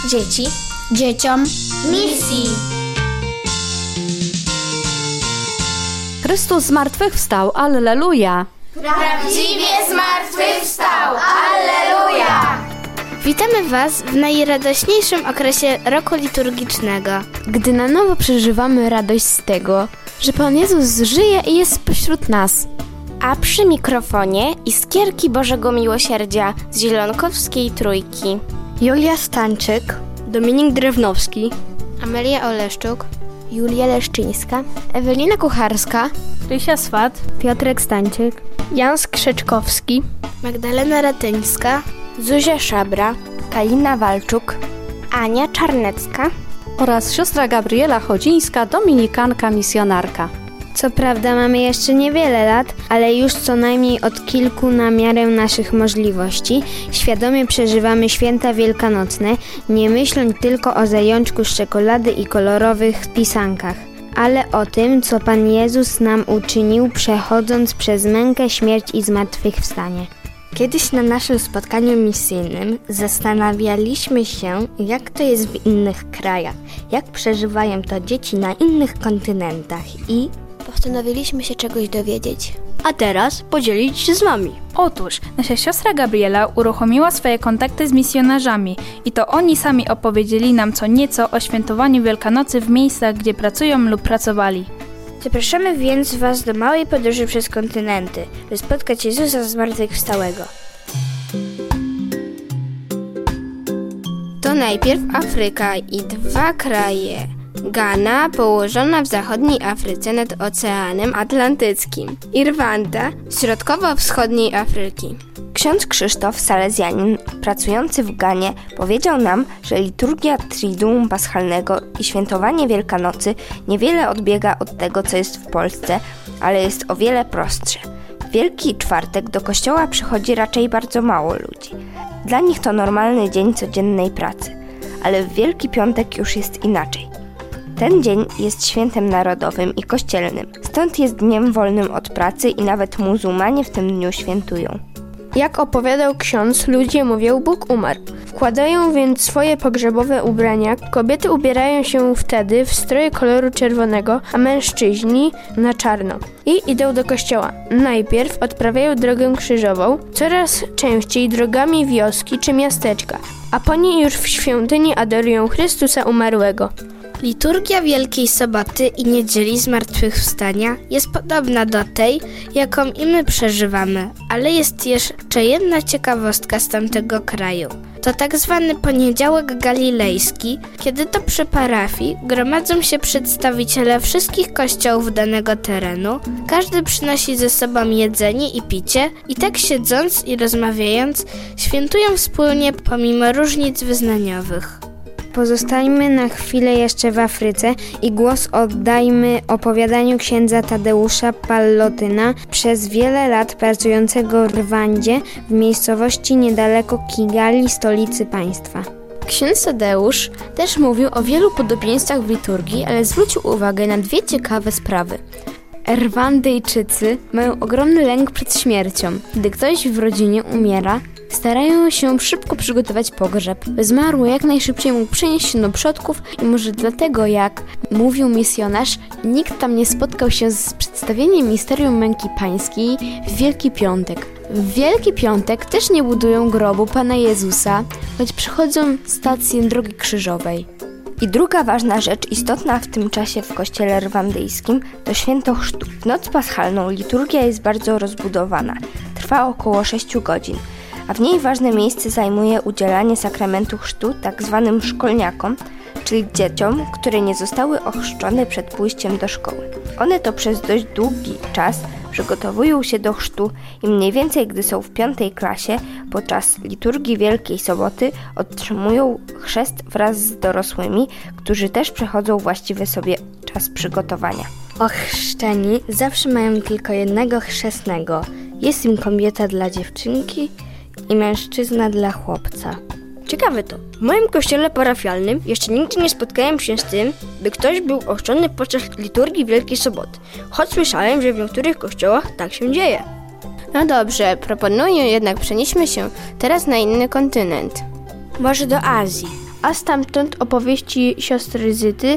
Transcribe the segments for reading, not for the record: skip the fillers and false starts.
dzieci, dzieciom, misji. Chrystus zmartwychwstał, alleluja! Prawdziwie zmartwychwstał, alleluja! Witamy Was w najradośniejszym okresie roku liturgicznego, gdy na nowo przeżywamy radość z tego, że Pan Jezus żyje i jest pośród nas. A przy mikrofonie Iskierki Bożego Miłosierdzia z Zielonkowskiej Trójki Julia Stańczyk, Dominik Drewnowski, Amelia Oleszczuk, Julia Leszczyńska, Ewelina Kucharska, Rysia Swat, Piotrek Stańczyk, Jan Skrzeczkowski, Magdalena Ratyńska, Zuzia Szabra, Kalina Walczuk, Ania Czarnecka oraz siostra Gabriela Chodzińska, dominikanka misjonarka. Co prawda mamy jeszcze niewiele lat, ale już co najmniej od kilku na miarę naszych możliwości świadomie przeżywamy święta wielkanocne, nie myśląc tylko o zajączku z czekolady i kolorowych pisankach, ale o tym, co Pan Jezus nam uczynił, przechodząc przez mękę, śmierć i zmartwychwstanie. Kiedyś na naszym spotkaniu misyjnym zastanawialiśmy się, jak to jest w innych krajach, jak przeżywają to dzieci na innych kontynentach i postanowiliśmy się czegoś dowiedzieć. A teraz podzielić się z wami. Otóż nasza siostra Gabriela uruchomiła swoje kontakty z misjonarzami i to oni sami opowiedzieli nam co nieco o świętowaniu Wielkanocy w miejscach, gdzie pracują lub pracowali. Zapraszamy więc Was do małej podróży przez kontynenty, by spotkać Jezusa zmartwychwstałego. To najpierw Afryka i 2 kraje. Gana, położona w zachodniej Afryce nad Oceanem Atlantyckim, i Rwanda, w środkowo-wschodniej Afryki. Ksiądz Krzysztof, salezjanin pracujący w Ganie, powiedział nam, że liturgia Triduum Paschalnego i świętowanie Wielkanocy niewiele odbiega od tego, co jest w Polsce, ale jest o wiele prostsze. W Wielki Czwartek do kościoła przychodzi raczej bardzo mało ludzi. Dla nich to normalny dzień codziennej pracy, ale w Wielki Piątek już jest inaczej. Ten dzień jest świętem narodowym i kościelnym, stąd jest dniem wolnym od pracy i nawet muzułmanie w tym dniu świętują. Jak opowiadał ksiądz, ludzie mówią, Bóg umarł. Wkładają więc swoje pogrzebowe ubrania. Kobiety ubierają się wtedy w stroje koloru czerwonego, a mężczyźni na czarno. I idą do kościoła. Najpierw odprawiają drogę krzyżową, coraz częściej drogami wioski czy miasteczka, a po niej już w świątyni adorują Chrystusa umarłego. Liturgia Wielkiej Soboty i Niedzieli Zmartwychwstania jest podobna do tej, jaką i my przeżywamy, ale jest jeszcze jedna ciekawostka z tamtego kraju. To tak zwany Poniedziałek Galilejski, kiedy to przy parafii gromadzą się przedstawiciele wszystkich kościołów danego terenu, każdy przynosi ze sobą jedzenie i picie i tak siedząc i rozmawiając świętują wspólnie pomimo różnic wyznaniowych. Pozostańmy na chwilę jeszcze w Afryce i głos oddajmy opowiadaniu księdza Tadeusza Pallotyna, przez wiele lat pracującego w Rwandzie, w miejscowości niedaleko Kigali, stolicy państwa. Ksiądz Tadeusz też mówił o wielu podobieństwach w liturgii, ale zwrócił uwagę na 2 ciekawe sprawy. Rwandyjczycy mają ogromny lęk przed śmiercią. Gdy ktoś w rodzinie umiera, starają się szybko przygotować pogrzeb, by zmarły jak najszybciej mógł przenieść się do przodków i może dlatego, jak mówił misjonarz, nikt tam nie spotkał się z przedstawieniem misterium męki pańskiej w Wielki Piątek. W Wielki Piątek też nie budują grobu Pana Jezusa, choć przychodzą stację Drogi Krzyżowej. I druga ważna rzecz istotna w tym czasie w kościele rwandyjskim to święto chrztu. W noc paschalną liturgia jest bardzo rozbudowana, trwa około 6 godzin, a w niej ważne miejsce zajmuje udzielanie sakramentu chrztu tak zwanym szkolniakom, czyli dzieciom, które nie zostały ochrzczone przed pójściem do szkoły. One to przez dość długi czas przygotowują się do chrztu i mniej więcej gdy są w 5. klasie, podczas liturgii Wielkiej Soboty otrzymują chrzest wraz z dorosłymi, którzy też przechodzą właściwy sobie czas przygotowania. Ochrzczeni zawsze mają tylko jednego chrzestnego. Jest im kobieta dla dziewczynki i mężczyzna dla chłopca. Ciekawe to. W moim kościele parafialnym jeszcze nigdy nie spotkałem się z tym, by ktoś był ochrzczony podczas liturgii Wielkiej Soboty, choć słyszałem, że w niektórych kościołach tak się dzieje. No dobrze, proponuję jednak przenieśmy się teraz na inny kontynent. Może do Azji. a stamtąd opowieści siostry Zyty,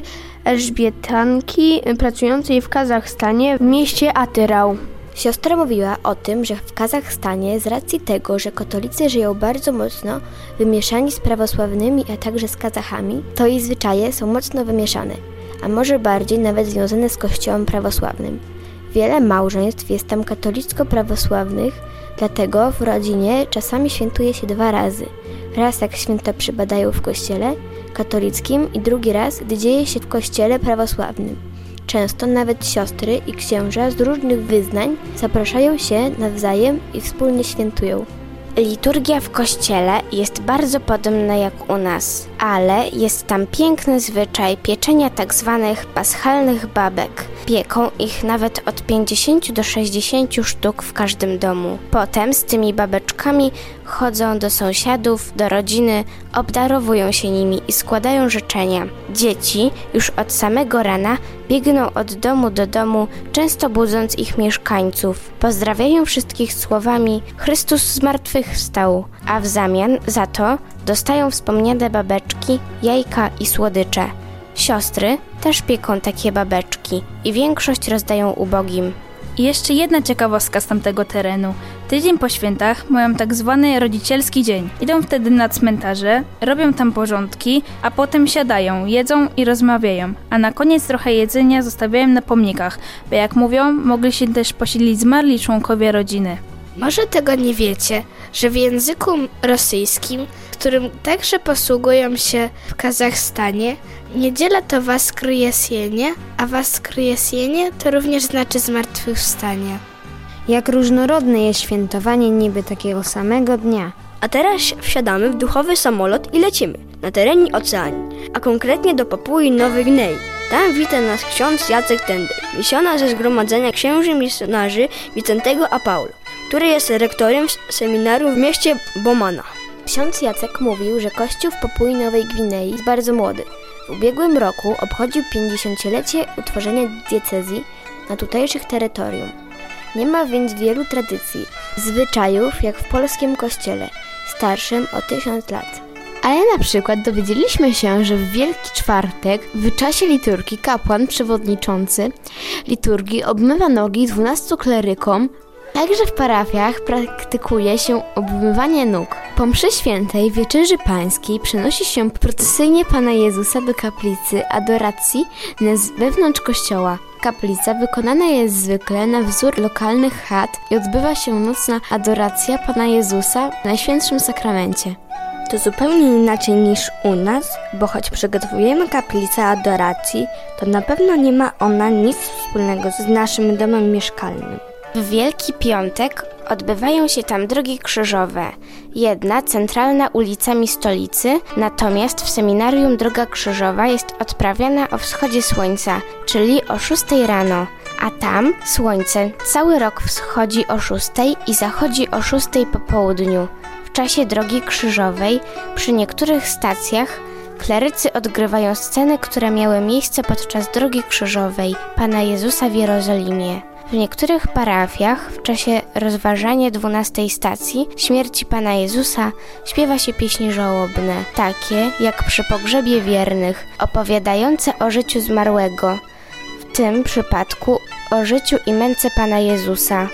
Elżbietanki, pracującej w Kazachstanie w mieście Atyrau. Siostra mówiła o tym, że w Kazachstanie z racji tego, że katolicy żyją bardzo mocno wymieszani z prawosławnymi, a także z Kazachami, to ich zwyczaje są mocno wymieszane, a może bardziej nawet związane z kościołem prawosławnym. Wiele małżeństw jest tam katolicko-prawosławnych, dlatego w rodzinie czasami świętuje się 2 razy. Raz jak święta przypadają w kościele katolickim i drugi raz, gdy dzieje się w kościele prawosławnym. Często nawet siostry i księża z różnych wyznań zapraszają się nawzajem i wspólnie świętują. Liturgia w kościele jest bardzo podobna jak u nas, ale jest tam piękny zwyczaj pieczenia tak zwanych paschalnych babek. Pieką ich nawet od 50 do 60 sztuk w każdym domu. Potem z tymi babeczkami chodzą do sąsiadów, do rodziny, obdarowują się nimi i składają życzenia. Dzieci już od samego rana biegną od domu do domu, często budząc ich mieszkańców. Pozdrawiają wszystkich słowami Chrystus zmartwychwstał, a w zamian za to dostają wspomniane babeczki, jajka i słodycze. Siostry też pieką takie babeczki i większość rozdają ubogim. I jeszcze jedna ciekawostka z tamtego terenu. Tydzień po świętach mają tak zwany rodzicielski dzień. Idą wtedy na cmentarze, robią tam porządki, a potem siadają, jedzą i rozmawiają. A na koniec trochę jedzenia zostawiają na pomnikach, bo jak mówią, mogli się też posilić zmarli członkowie rodziny. Może tego nie wiecie, że w języku rosyjskim, którym także posługują się w Kazachstanie, niedziela to Воскресенье, a Воскресенье to również znaczy zmartwychwstanie. Jak różnorodne jest świętowanie niby takiego samego dnia. A teraz wsiadamy w duchowy samolot i lecimy na terenie oceanii, a konkretnie do Papui Nowej Gwinei. Tam wita nas ksiądz Jacek Tendej, misjonarz ze Zgromadzenia Księży Misjonarzy Wicentego a Paulo, który jest rektorem seminarium w mieście Bomana. Ksiądz Jacek mówił, że kościół w Papui Nowej Gwinei jest bardzo młody. W ubiegłym roku obchodził 50-lecie utworzenia diecezji na tutejszych terytorium. Nie ma więc wielu tradycji, zwyczajów jak w polskim kościele, starszym o 1000 lat. Ale na przykład dowiedzieliśmy się, że w Wielki Czwartek w czasie liturgii kapłan przewodniczący liturgii obmywa nogi 12 klerykom. Także w parafiach praktykuje się obmywanie nóg. Po mszy świętej Wieczerzy Pańskiej przenosi się procesyjnie Pana Jezusa do kaplicy adoracji wewnątrz kościoła. Kaplica wykonana jest zwykle na wzór lokalnych chat i odbywa się nocna adoracja Pana Jezusa w Najświętszym Sakramencie. To zupełnie inaczej niż u nas, bo choć przygotowujemy kaplicę adoracji, to na pewno nie ma ona nic wspólnego z naszym domem mieszkalnym. W Wielki Piątek odbywają się tam drogi krzyżowe. Jedna centralna ulicami stolicy, natomiast w seminarium droga krzyżowa jest odprawiana o wschodzie słońca, czyli o 6 rano. A tam słońce cały rok wschodzi o 6 i zachodzi o 6 po południu. W czasie drogi krzyżowej przy niektórych stacjach klerycy odgrywają sceny, które miały miejsce podczas drogi krzyżowej Pana Jezusa w Jerozolimie. W niektórych parafiach w czasie rozważania 12 stacji śmierci Pana Jezusa śpiewa się pieśni żałobne, takie jak przy pogrzebie wiernych, opowiadające o życiu zmarłego, w tym przypadku o życiu i męce Pana Jezusa.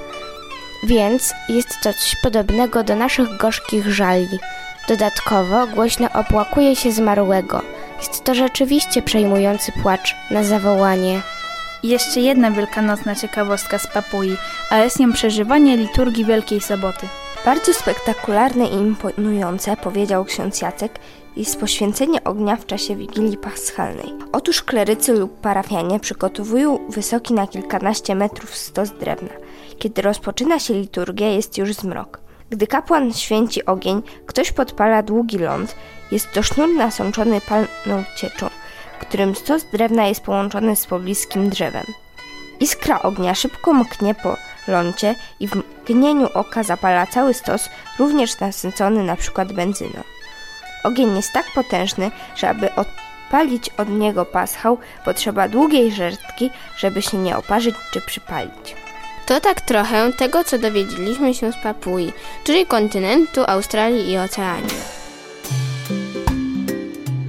Więc jest to coś podobnego do naszych gorzkich żali. Dodatkowo głośno opłakuje się zmarłego. Jest to rzeczywiście przejmujący płacz na zawołanie. I jeszcze jedna wielkanocna ciekawostka z Papui, a jest nią przeżywanie liturgii Wielkiej Soboty. Bardzo spektakularne i imponujące, powiedział ksiądz Jacek, jest poświęcenie ognia w czasie Wigilii Paschalnej. Otóż klerycy lub parafianie przygotowują wysoki na kilkanaście metrów stos drewna. Kiedy rozpoczyna się liturgia, jest już zmrok. Gdy kapłan święci ogień, ktoś podpala długi ląd. Jest to sznur nasączony palną cieczą, którym stos drewna jest połączony z pobliskim drzewem. Iskra ognia szybko mknie po lądzie i w mgnieniu oka zapala cały stos, również nasycony np. benzyną. Ogień jest tak potężny, że aby odpalić od niego paschał, potrzeba długiej żertki, żeby się nie oparzyć czy przypalić. To tak trochę tego, co dowiedzieliśmy się z Papui, czyli kontynentu Australii i Oceanii.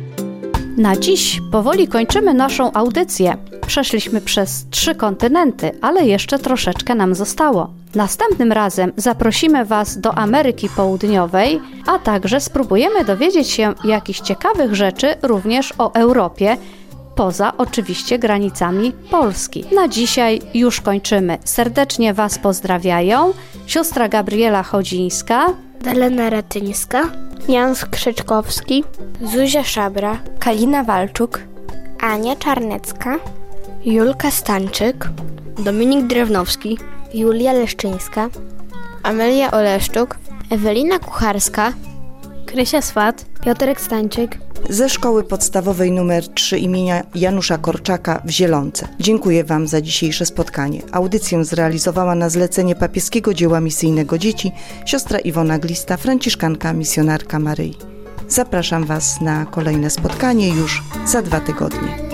Na dziś powoli kończymy naszą audycję. Przeszliśmy przez 3 kontynenty, ale jeszcze troszeczkę nam zostało. Następnym razem zaprosimy Was do Ameryki Południowej, a także spróbujemy dowiedzieć się jakichś ciekawych rzeczy również o Europie, poza oczywiście granicami Polski. Na dzisiaj już kończymy. Serdecznie Was pozdrawiają siostra Gabriela Chodzińska, Dalena Ratyńska, Jan Skrzeczkowski, Zuzia Szabra, Kalina Walczuk, Ania Czarnecka, Julka Stańczyk, Dominik Drewnowski, Julia Leszczyńska, Amelia Oleszczuk, Ewelina Kucharska, Krysia Swat, Piotrek Stańczyk, ze Szkoły Podstawowej nr 3 imienia Janusza Korczaka w Zielonce. Dziękuję Wam za dzisiejsze spotkanie. Audycję zrealizowała na zlecenie Papieskiego Dzieła Misyjnego Dzieci siostra Iwona Glista, franciszkanka, misjonarka Maryi. Zapraszam Was na kolejne spotkanie już za 2 tygodnie.